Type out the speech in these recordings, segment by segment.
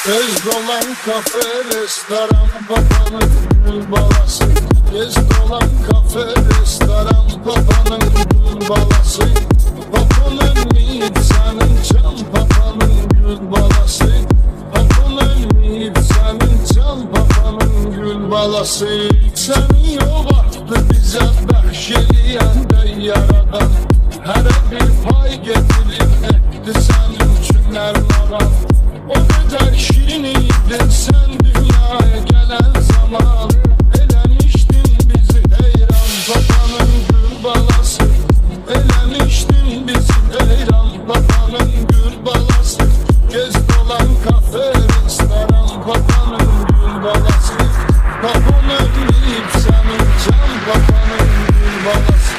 Göz dolan kafe, restoran, babanın gül balası. Göz dolan kafe, restoran, babanın gül balası. Bakın ölmeyip senin can, babanın gül balası. Bakın ölmeyip senin can, babanın gül balası. Seni o vakti bize bəxşeliyəndə yaradan, hərə bir pay getirib etdi sənin üçün ərmağan. O kadar şirin idin sen dünyaya gelen zaman, elemiştin bizi heyran babanın gül balası. Elemiştin bizi heyran babanın gül balası. Göz dolan kafe, restoran, babanın gül balası. Baban ölmeyip senin can, babanın gül balası.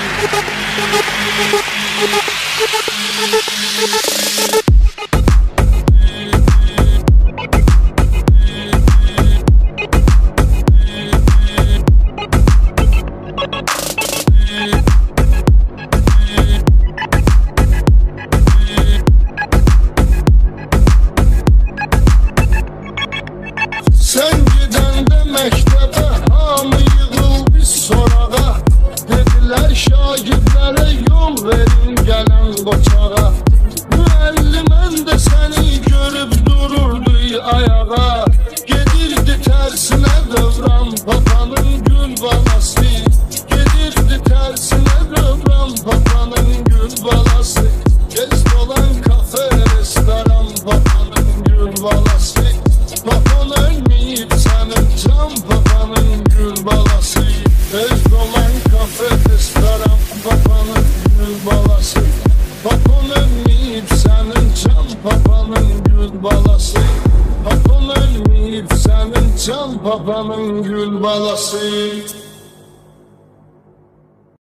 Sen gidəndə məktəbə hamı yığıldı sorağa. Dedilər şagirdlərə yol verin gələn qoçağa. Müəllimən də səni görüb dururdu ayağa. Gedirdi tərsinə dövran babanın gül balası. Gedirdi tərsinə dövran babanın gül balası. Gez dolan kafe, restoran, babanın gül balası. Baban ölmeyip senin can, babanın gül balası. Göz dolan kafe, restoran, babanın gül balası. Baban ölmeyip senin can, babanın gül balası. Baban ölmeyip senin can, babanın gül balası.